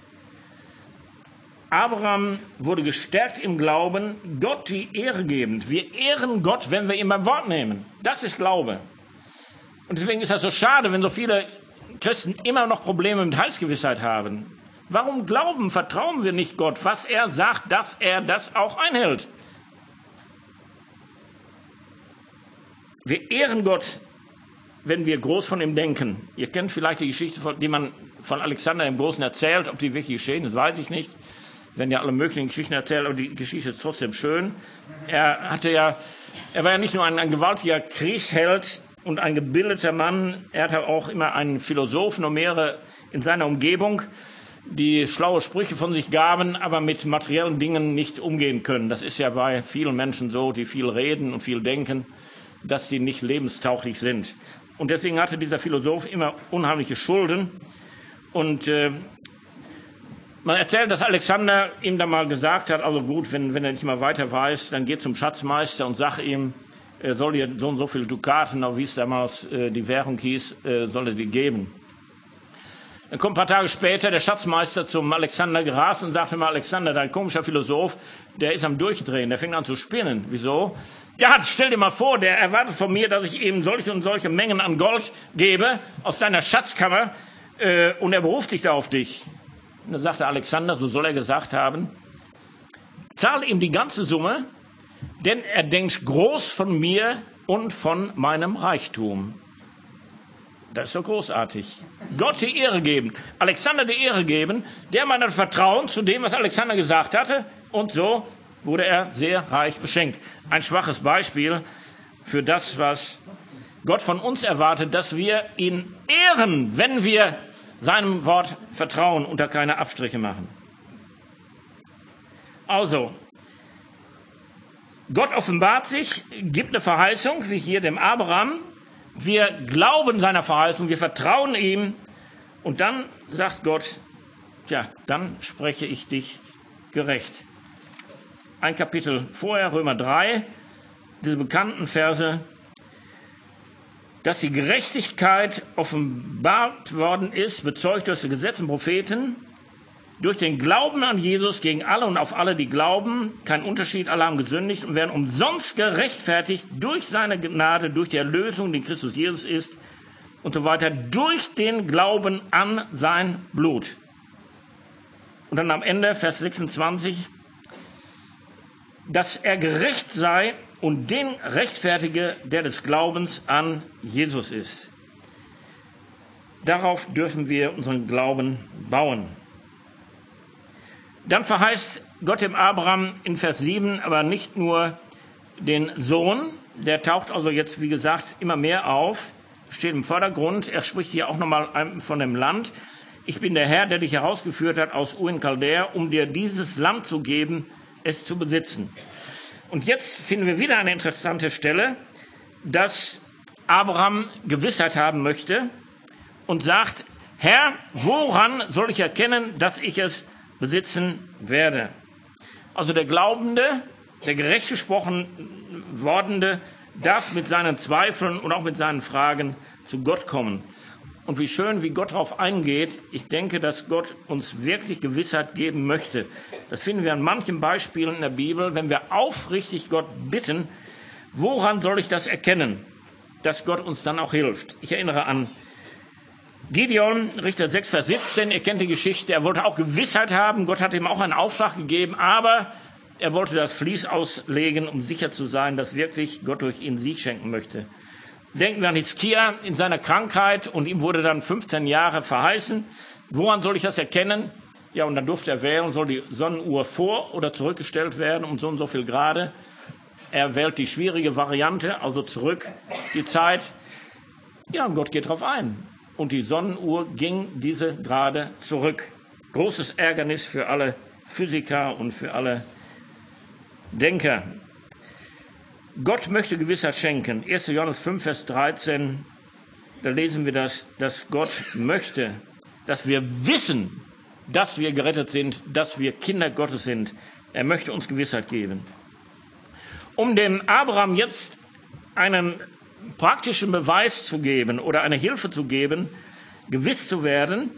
Abraham wurde gestärkt im Glauben, Gott die Ehre gebend. Wir ehren Gott, wenn wir ihn beim Wort nehmen. Das ist Glaube. Und deswegen ist das so schade, wenn so viele Christen immer noch Probleme mit Heilsgewissheit haben. Warum glauben, vertrauen wir nicht Gott, was er sagt, dass er das auch einhält? Wir ehren Gott, wenn wir groß von ihm denken. Ihr kennt vielleicht die Geschichte, die man von Alexander dem Großen erzählt. Ob die wirklich geschehen ist, weiß ich nicht. Werden ja alle möglichen Geschichten erzählt, aber die Geschichte ist trotzdem schön. Er hatte ja, er war ja nicht nur ein, ein gewaltiger Kriegsheld und ein gebildeter Mann. Er hatte auch immer einen Philosophen und mehrere in seiner Umgebung, die schlaue Sprüche von sich gaben, aber mit materiellen Dingen nicht umgehen können. Das ist ja bei vielen Menschen so, die viel reden und viel denken, dass sie nicht lebenstauglich sind. Und deswegen hatte dieser Philosoph immer unheimliche Schulden. Und äh, man erzählt, dass Alexander ihm da mal gesagt hat, also gut, wenn, wenn er nicht mal weiter weiß, dann geh zum Schatzmeister und sag ihm, er soll dir so und so viele Dukaten, auch wie es damals äh, die Währung hieß, äh, soll er dir geben. Dann kommt ein paar Tage später der Schatzmeister zum Alexander gerast und sagte mal, Alexander, dein komischer Philosoph, der ist am Durchdrehen, der fängt an zu spinnen. Wieso? Ja, stell dir mal vor, der erwartet von mir, dass ich ihm solche und solche Mengen an Gold gebe aus deiner Schatzkammer äh, und er beruft sich da auf dich. Und dann sagte Alexander, so soll er gesagt haben, zahle ihm die ganze Summe, denn er denkt groß von mir und von meinem Reichtum. Das ist so großartig. Gott die Ehre geben, Alexander die Ehre geben, der man dann Vertrauen zu dem, was Alexander gesagt hatte, und so wurde er sehr reich beschenkt. Ein schwaches Beispiel für das, was Gott von uns erwartet, dass wir ihn ehren, wenn wir seinem Wort vertrauen und da keine Abstriche machen. Also, Gott offenbart sich, gibt eine Verheißung, wie hier dem Abraham. Wir glauben seiner Verheißung, wir vertrauen ihm. Und dann sagt Gott, ja, dann spreche ich dich gerecht. Ein Kapitel vorher, Römer drei, diese bekannten Verse, dass die Gerechtigkeit offenbart worden ist, bezeugt durch das Gesetz und Propheten, durch den Glauben an Jesus gegen alle und auf alle, die glauben, kein Unterschied, alle haben gesündigt und werden umsonst gerechtfertigt durch seine Gnade, durch die Erlösung, die Christus Jesus ist und so weiter, durch den Glauben an sein Blut. Und dann am Ende, Vers sechsundzwanzig, dass er gerecht sei und den rechtfertige, der des Glaubens an Jesus ist. Darauf dürfen wir unseren Glauben bauen. Dann verheißt Gott dem Abraham in Vers sieben aber nicht nur den Sohn, der taucht also jetzt, wie gesagt, immer mehr auf, steht im Vordergrund. Er spricht hier auch nochmal von dem Land. Ich bin der Herr, der dich herausgeführt hat aus Ur in Chaldäa, um dir dieses Land zu geben, es zu besitzen. Und jetzt finden wir wieder eine interessante Stelle, dass Abraham Gewissheit haben möchte und sagt, Herr, woran soll ich erkennen, dass ich es besitzen werde? Also der Glaubende, der gerecht gesprochen Wordende, darf mit seinen Zweifeln und auch mit seinen Fragen zu Gott kommen. Und wie schön, wie Gott darauf eingeht. Ich denke, dass Gott uns wirklich Gewissheit geben möchte. Das finden wir an manchen Beispielen in der Bibel, wenn wir aufrichtig Gott bitten, woran soll ich das erkennen, dass Gott uns dann auch hilft. Ich erinnere an Gideon, Richter sechs, Vers siebzehn, ihr kennt die Geschichte, er wollte auch Gewissheit haben, Gott hat ihm auch einen Auftrag gegeben, aber er wollte das Vlies auslegen, um sicher zu sein, dass wirklich Gott durch ihn Sieg schenken möchte. Denken wir an Hiskia in seiner Krankheit und ihm wurde dann fünfzehn Jahre verheißen. Woran soll ich das erkennen? Ja, und dann durfte er wählen, soll die Sonnenuhr vor- oder zurückgestellt werden um so und so viel Grade. Er wählt die schwierige Variante, also zurück die Zeit. Ja, und Gott geht drauf ein. Und die Sonnenuhr ging diese Grade zurück. Großes Ärgernis für alle Physiker und für alle Denker. Gott möchte Gewissheit schenken. erster Johannes fünf, Vers dreizehn, da lesen wir das, dass Gott möchte, dass wir wissen, dass wir gerettet sind, dass wir Kinder Gottes sind. Er möchte uns Gewissheit geben. Um dem Abraham jetzt einen praktischen Beweis zu geben oder eine Hilfe zu geben, gewiss zu werden,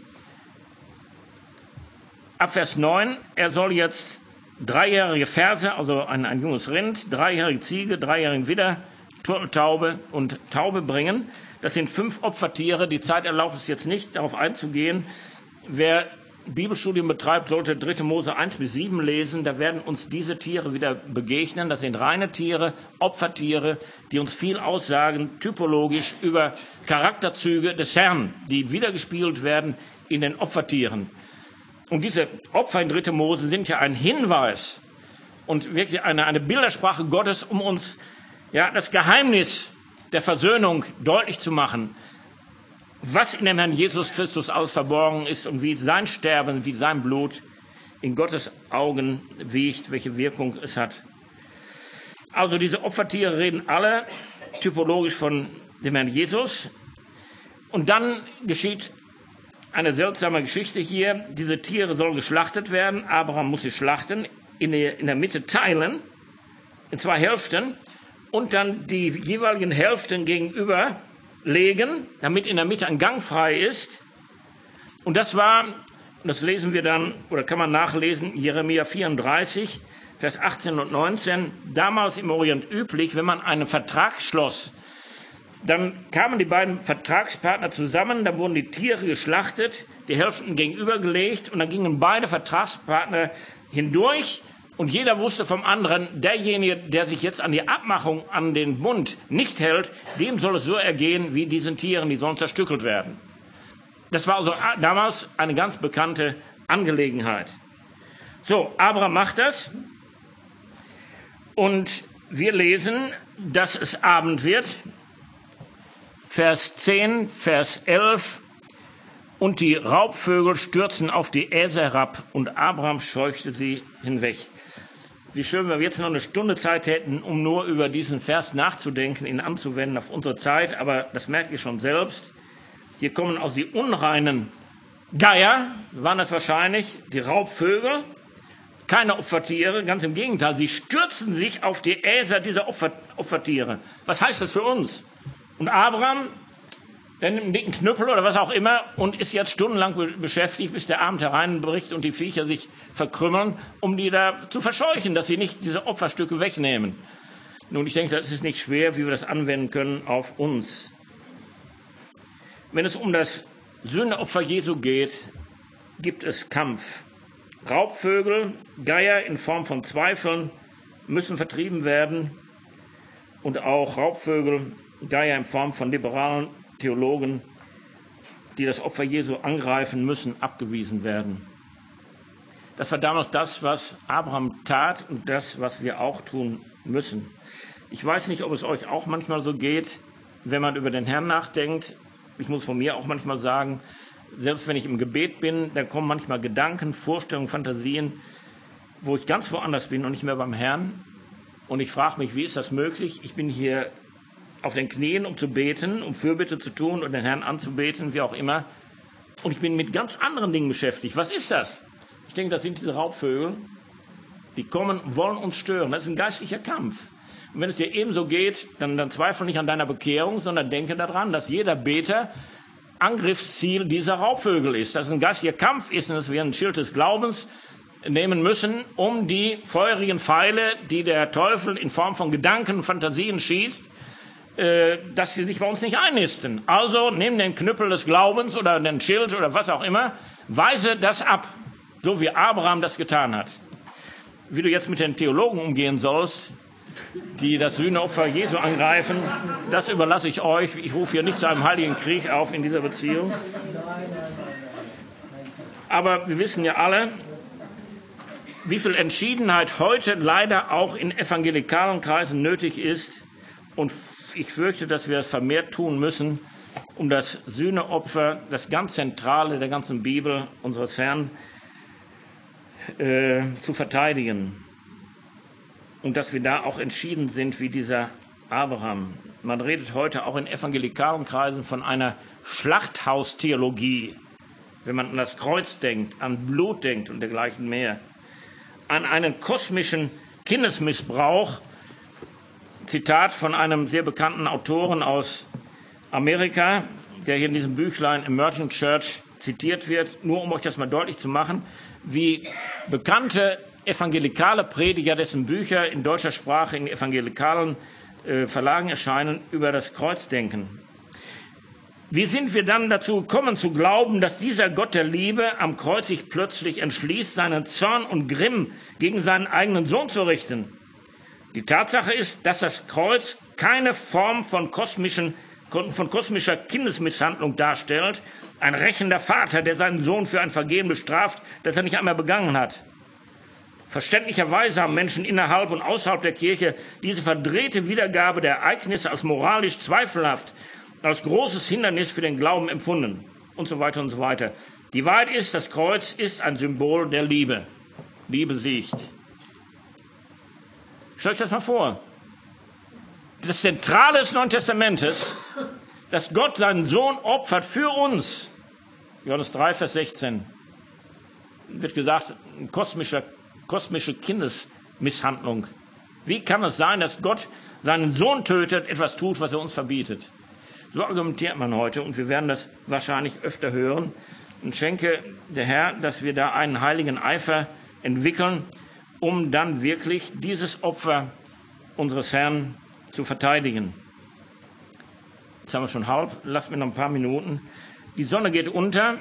ab Vers neun, er soll jetzt dreijährige Ferse, also ein, ein junges Rind, dreijährige Ziege, dreijährige Widder, Turteltaube und Taube bringen. Das sind fünf Opfertiere. Die Zeit erlaubt es jetzt nicht, darauf einzugehen. Wer Bibelstudium betreibt, sollte dritte Mose eins bis sieben lesen. Da werden uns diese Tiere wieder begegnen. Das sind reine Tiere, Opfertiere, die uns viel aussagen, typologisch über Charakterzüge des Herrn, die wiedergespiegelt werden in den Opfertieren. Und diese Opfer in dritte Mose sind ja ein Hinweis und wirklich eine, eine Bildersprache Gottes, um uns ja, das Geheimnis der Versöhnung deutlich zu machen, was in dem Herrn Jesus Christus alles verborgen ist und wie sein Sterben, wie sein Blut in Gottes Augen wiegt, welche Wirkung es hat. Also diese Opfertiere reden alle typologisch von dem Herrn Jesus. Und dann geschieht eine seltsame Geschichte hier. Diese Tiere sollen geschlachtet werden. Abraham muss sie schlachten, in der, in der Mitte teilen, in zwei Hälften, und dann die jeweiligen Hälften gegenüber legen, damit in der Mitte ein Gang frei ist. Und das war, das lesen wir dann, oder kann man nachlesen, Jeremia vierunddreißig, Vers achtzehn und neunzehn, damals im Orient üblich, wenn man einen Vertrag schloss, dann kamen die beiden Vertragspartner zusammen, da wurden die Tiere geschlachtet, die Hälften gegenübergelegt und dann gingen beide Vertragspartner hindurch und jeder wusste vom anderen, derjenige, der sich jetzt an die Abmachung, an den Bund nicht hält, dem soll es so ergehen wie diesen Tieren, die sollen zerstückelt werden. Das war also damals eine ganz bekannte Angelegenheit. So, Abraham macht das und wir lesen, dass es Abend wird. Vers zehn, Vers elf, und die Raubvögel stürzen auf die Äser herab und Abraham scheuchte sie hinweg. Wie schön, wenn wir jetzt noch eine Stunde Zeit hätten, um nur über diesen Vers nachzudenken, ihn anzuwenden auf unsere Zeit, aber das merkt ihr schon selbst. Hier kommen auch die unreinen Geier, waren das wahrscheinlich, die Raubvögel, keine Opfertiere, ganz im Gegenteil, sie stürzen sich auf die Äser dieser Opfer, Opfertiere. Was heißt das für uns? Und Abraham, der nimmt einen dicken Knüppel oder was auch immer und ist jetzt stundenlang be- beschäftigt, bis der Abend hereinbricht und die Viecher sich verkrümmeln, um die da zu verscheuchen, dass sie nicht diese Opferstücke wegnehmen. Nun, ich denke, das ist nicht schwer, wie wir das anwenden können auf uns. Wenn es um das Sündeopfer Jesu geht, gibt es Kampf. Raubvögel, Geier in Form von Zweifeln müssen vertrieben werden und auch Raubvögel, Geier in Form von liberalen Theologen, die das Opfer Jesu angreifen, müssen abgewiesen werden. Das war damals das, was Abraham tat und das, was wir auch tun müssen. Ich weiß nicht, ob es euch auch manchmal so geht, wenn man über den Herrn nachdenkt. Ich muss von mir auch manchmal sagen, selbst wenn ich im Gebet bin, da kommen manchmal Gedanken, Vorstellungen, Fantasien, wo ich ganz woanders bin und nicht mehr beim Herrn. Und ich frage mich, wie ist das möglich? Ich bin hier auf den Knien, um zu beten, um Fürbitte zu tun und den Herrn anzubeten, wie auch immer. Und ich bin mit ganz anderen Dingen beschäftigt. Was ist das? Ich denke, das sind diese Raubvögel, die kommen, wollen uns stören. Das ist ein geistlicher Kampf. Und wenn es dir ebenso geht, dann, dann zweifle nicht an deiner Bekehrung, sondern denke daran, dass jeder Beter Angriffsziel dieser Raubvögel ist. Dass es ein geistlicher Kampf ist und dass wir ein Schild des Glaubens nehmen müssen, um die feurigen Pfeile, die der Teufel in Form von Gedanken, Fantasien schießt, äh, dass sie sich bei uns nicht einnisten. Also nimm den Knüppel des Glaubens oder den Schild oder was auch immer, weise das ab, so wie Abraham das getan hat. Wie du jetzt mit den Theologen umgehen sollst, die das Sühneopfer Jesu angreifen, das überlasse ich euch. Ich rufe hier nicht zu einem heiligen Krieg auf in dieser Beziehung. Aber wir wissen ja alle, wie viel Entschiedenheit heute leider auch in evangelikalen Kreisen nötig ist. Und ich fürchte, dass wir es vermehrt tun müssen, um das Sühneopfer, das ganz Zentrale der ganzen Bibel unseres Herrn, äh, zu verteidigen. Und dass wir da auch entschieden sind wie dieser Abraham. Man redet heute auch in evangelikalen Kreisen von einer Schlachthaustheologie, wenn man an das Kreuz denkt, an Blut denkt und dergleichen mehr. An einen kosmischen Kindesmissbrauch, Zitat von einem sehr bekannten Autoren aus Amerika, der hier in diesem Büchlein Emerging Church zitiert wird, nur um euch das mal deutlich zu machen, wie bekannte evangelikale Prediger, dessen Bücher in deutscher Sprache in evangelikalen äh, Verlagen erscheinen, über das Kreuz denken. Wie sind wir dann dazu gekommen zu glauben, dass dieser Gott der Liebe am Kreuz sich plötzlich entschließt, seinen Zorn und Grimm gegen seinen eigenen Sohn zu richten? Die Tatsache ist, dass das Kreuz keine Form von, kosmischen, von kosmischer Kindesmisshandlung darstellt, ein rächender Vater, der seinen Sohn für ein Vergehen bestraft, das er nicht einmal begangen hat. Verständlicherweise haben Menschen innerhalb und außerhalb der Kirche diese verdrehte Wiedergabe der Ereignisse als moralisch zweifelhaft, als großes Hindernis für den Glauben empfunden und so weiter und so weiter. Die Wahrheit ist, das Kreuz ist ein Symbol der Liebe. Liebe siegt. Stellt euch das mal vor. Das Zentrale des Neuen Testamentes, dass Gott seinen Sohn opfert für uns. Johannes drei, Vers sechzehn. Wird gesagt, ein kosmischer, kosmische Kindesmisshandlung. Wie kann es sein, dass Gott seinen Sohn tötet, etwas tut, was er uns verbietet? So argumentiert man heute und wir werden das wahrscheinlich öfter hören. Und schenke der Herr, dass wir da einen heiligen Eifer entwickeln, um dann wirklich dieses Opfer unseres Herrn zu verteidigen. Jetzt haben wir schon halb, lasst mir noch ein paar Minuten. Die Sonne geht unter.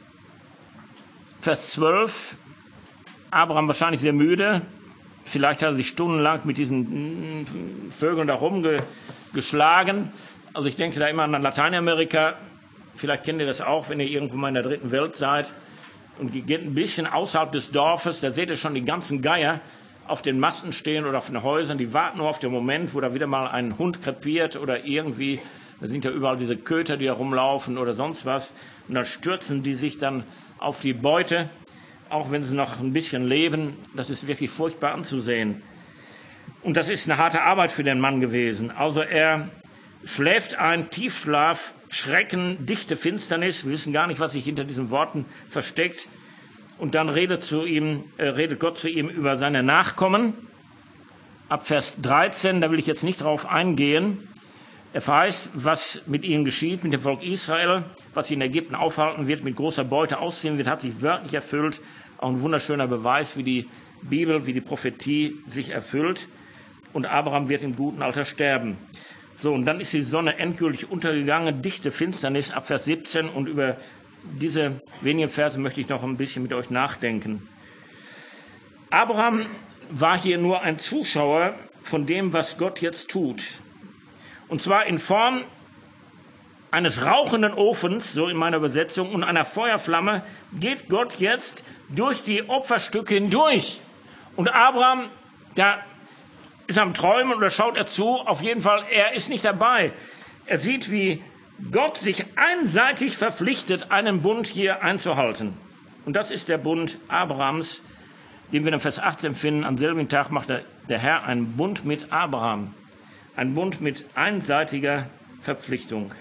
Vers zwölf. Abraham wahrscheinlich sehr müde. Vielleicht hat er sich stundenlang mit diesen Vögeln da rumgeschlagen. Also ich denke da immer an Lateinamerika. Vielleicht kennt ihr das auch, wenn ihr irgendwo mal in der dritten Welt seid. Und ihr geht ein bisschen außerhalb des Dorfes, da seht ihr schon die ganzen Geier auf den Masten stehen oder auf den Häusern. Die warten nur auf den Moment, wo da wieder mal ein Hund krepiert oder irgendwie, da sind ja überall diese Köter, die da rumlaufen oder sonst was. Und dann stürzen die sich dann auf die Beute, auch wenn sie noch ein bisschen leben. Das ist wirklich furchtbar anzusehen. Und das ist eine harte Arbeit für den Mann gewesen. Also er schläft ein, Tiefschlaf, Schrecken, dichte Finsternis. Wir wissen gar nicht, was sich hinter diesen Worten versteckt. Und dann redet, zu ihm, äh, redet Gott zu ihm über seine Nachkommen. Ab Vers dreizehn, da will ich jetzt nicht drauf eingehen. Er verheißt, was mit ihnen geschieht, mit dem Volk Israel, was sie in Ägypten aufhalten wird, mit großer Beute ausziehen wird, hat sich wörtlich erfüllt. Auch ein wunderschöner Beweis, wie die Bibel, wie die Prophetie sich erfüllt. Und Abraham wird im guten Alter sterben. So, und dann ist die Sonne endgültig untergegangen, dichte Finsternis ab Vers siebzehn. Und über diese wenigen Verse möchte ich noch ein bisschen mit euch nachdenken. Abraham war hier nur ein Zuschauer von dem, was Gott jetzt tut. Und zwar in Form eines rauchenden Ofens, so in meiner Übersetzung, und einer Feuerflamme geht Gott jetzt durch die Opferstücke hindurch. Und Abraham, da ist am Träumen oder schaut er zu, auf jeden Fall, er ist nicht dabei. Er sieht, wie Gott sich einseitig verpflichtet, einen Bund hier einzuhalten. Und das ist der Bund Abrahams, den wir in Vers achtzehn finden. Am selben Tag macht der, der Herr einen Bund mit Abraham. Ein Bund mit einseitiger Verpflichtung.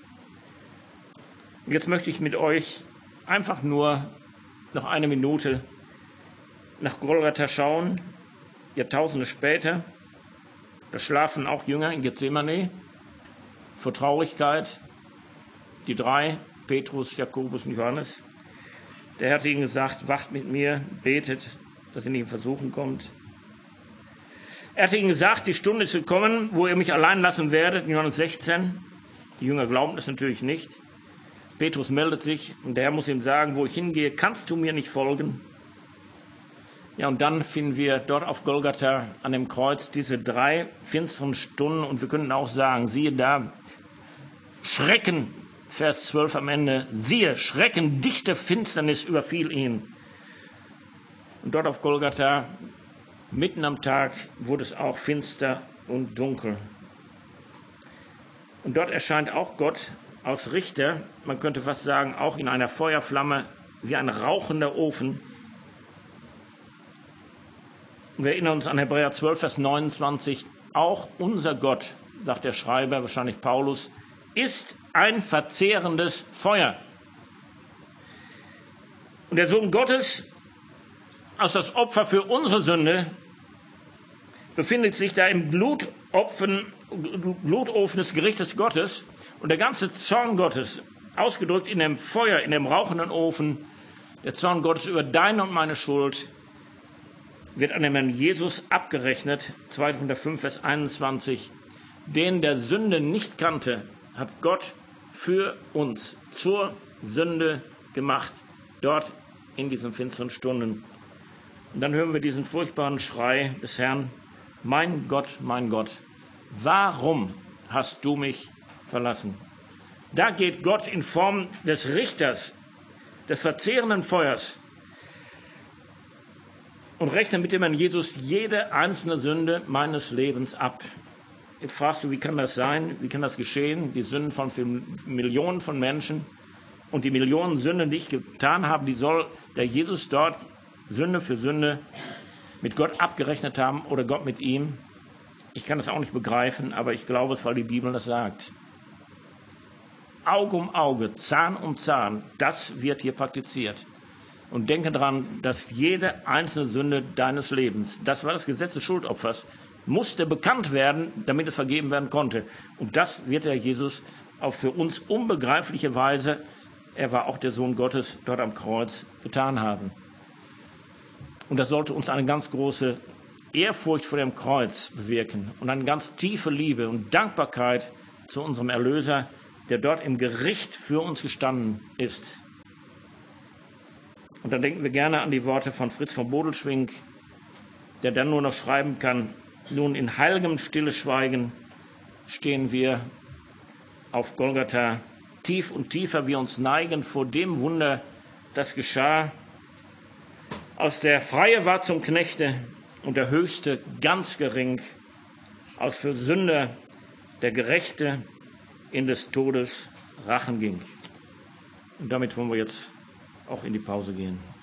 Und jetzt möchte ich mit euch einfach nur noch eine Minute nach Golgatha schauen, Jahrtausende später. Da schlafen auch Jünger in Gethsemane vor Traurigkeit. Die drei, Petrus, Jakobus und Johannes. Der Herr hat ihnen gesagt, wacht mit mir, betet, dass ihr nicht in Versuchung kommt. Er hat ihnen gesagt, die Stunde ist gekommen, wo ihr mich allein lassen werdet, in Johannes sechzehn. Die Jünger glauben das natürlich nicht. Petrus meldet sich und der Herr muss ihm sagen, wo ich hingehe, kannst du mir nicht folgen? Ja, und dann finden wir dort auf Golgatha an dem Kreuz diese drei finsteren Stunden und wir können auch sagen, siehe da, Schrecken, Vers zwölf am Ende, siehe, Schrecken, dichte Finsternis überfiel ihn. Und dort auf Golgatha, mitten am Tag, wurde es auch finster und dunkel. Und dort erscheint auch Gott als Richter, man könnte fast sagen, auch in einer Feuerflamme, wie ein rauchender Ofen. Wir erinnern uns an Hebräer zwölf, Vers neunundzwanzig. Auch unser Gott, sagt der Schreiber, wahrscheinlich Paulus, ist ein verzehrendes Feuer. Und der Sohn Gottes, als das Opfer für unsere Sünde, befindet sich da im Blutopfen, Blutofen des Gerichtes Gottes. Und der ganze Zorn Gottes, ausgedrückt in dem Feuer, in dem rauchenden Ofen, der Zorn Gottes über deine und meine Schuld, wird an dem Herrn Jesus abgerechnet, zweiter Korinther fünf, Vers einundzwanzig. Den der Sünde nicht kannte, hat Gott für uns zur Sünde gemacht, dort in diesen finsteren Stunden. Und dann hören wir diesen furchtbaren Schrei des Herrn, mein Gott, mein Gott, warum hast du mich verlassen? Da geht Gott in Form des Richters, des verzehrenden Feuers, und rechne mit dem Herrn Jesus jede einzelne Sünde meines Lebens ab. Jetzt fragst du, wie kann das sein? Wie kann das geschehen? Die Sünden von Millionen von Menschen und die Millionen Sünden, die ich getan habe, die soll der Jesus dort Sünde für Sünde mit Gott abgerechnet haben oder Gott mit ihm? Ich kann das auch nicht begreifen, aber ich glaube es, weil die Bibel das sagt. Auge um Auge, Zahn um Zahn, das wird hier praktiziert. Und denke daran, dass jede einzelne Sünde deines Lebens, das war das Gesetz des Schuldopfers, musste bekannt werden, damit es vergeben werden konnte. Und das wird der Jesus auf für uns unbegreifliche Weise, er war auch der Sohn Gottes, dort am Kreuz getan haben. Und das sollte uns eine ganz große Ehrfurcht vor dem Kreuz bewirken und eine ganz tiefe Liebe und Dankbarkeit zu unserem Erlöser, der dort im Gericht für uns gestanden ist. Und dann denken wir gerne an die Worte von Fritz von Bodelschwingh, der dann nur noch schreiben kann, nun in heiligem stille Schweigen stehen wir auf Golgatha, tief und tiefer wir uns neigen vor dem Wunder, das geschah, als der Freie war zum Knechte und der Höchste ganz gering, als für Sünder der Gerechte in des Todes Rachen ging. Und damit wollen wir jetzt auch in die Pause gehen.